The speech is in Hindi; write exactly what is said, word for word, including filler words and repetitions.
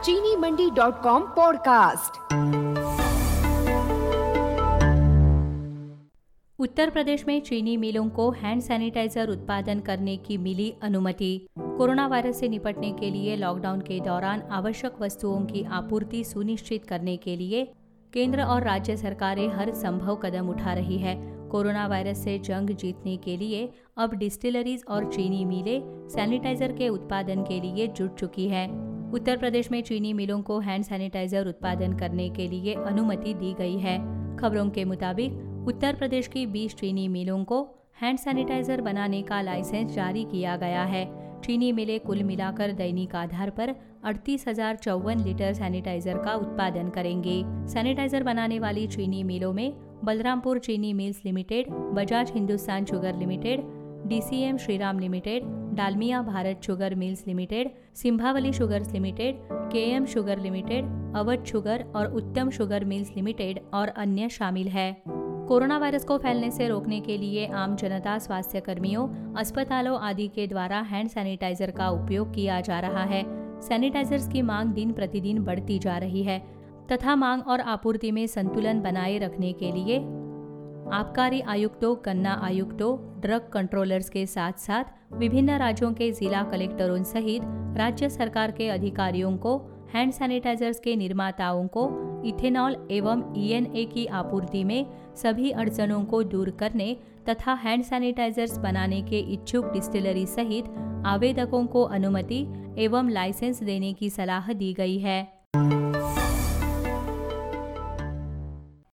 चीनी Mandi dot com podcast. Uttar Pradesh में चीनी मिलों को हैंड सैनिटाइजर उत्पादन करने की मिली अनुमति। कोरोना वायरस से निपटने के लिए लॉकडाउन के दौरान आवश्यक वस्तुओं की आपूर्ति सुनिश्चित करने के लिए केंद्र और राज्य सरकारें हर संभव कदम उठा रही है। कोरोना वायरस से जंग जीतने के लिए अब डिस्टिलरीज और चीनी मिलें सैनिटाइजर के उत्पादन के लिए जुट चुकी है। उत्तर प्रदेश में चीनी मिलों को हैंड सैनिटाइजर उत्पादन करने के लिए अनुमति दी गई है। खबरों के मुताबिक उत्तर प्रदेश की बीस चीनी मिलों को हैंड सैनिटाइजर बनाने का लाइसेंस जारी किया गया है। चीनी मिलें कुल मिलाकर दैनिक आधार पर अड़तीस हजार चौवन लीटर सैनिटाइजर का उत्पादन करेंगे। सैनिटाइजर बनाने वाली चीनी मिलों में Balrampur Chini mills limited, Bajaj Hindustan sugar limited, DCM Shriram limited, Dalmia Bharat sugar mills limited, Simbhaoli sugars limited, KM sugar limited, Awadh sugar और उत्तम शुगर मिल्स लिमिटेड और अन्य शामिल है। कोरोना वायरस को फैलने से रोकने के लिए आम जनता, स्वास्थ्य कर्मियों, अस्पतालों आदि के द्वारा हैंड सैनिटाइजर का उपयोग किया जा रहा है। सैनिटाइजर्स की मांग दिन प्रतिदिन बढ़ती जा रही है तथा मांग और आपूर्ति में संतुलन बनाए रखने के लिए आबकारी आयुक्तों, गन्ना आयुक्तों, ड्रग कंट्रोलर्स के साथ साथ विभिन्न राज्यों के जिला कलेक्टरों सहित राज्य सरकार के अधिकारियों को हैंड सैनिटाइजर्स के निर्माताओं को इथेनॉल एवं ईएनए की आपूर्ति में सभी अड़चनों को दूर करने तथा हैंड सैनिटाइजर्स बनाने के इच्छुक डिस्टिलरी सहित आवेदकों को अनुमति एवं लाइसेंस देने की सलाह दी गई है।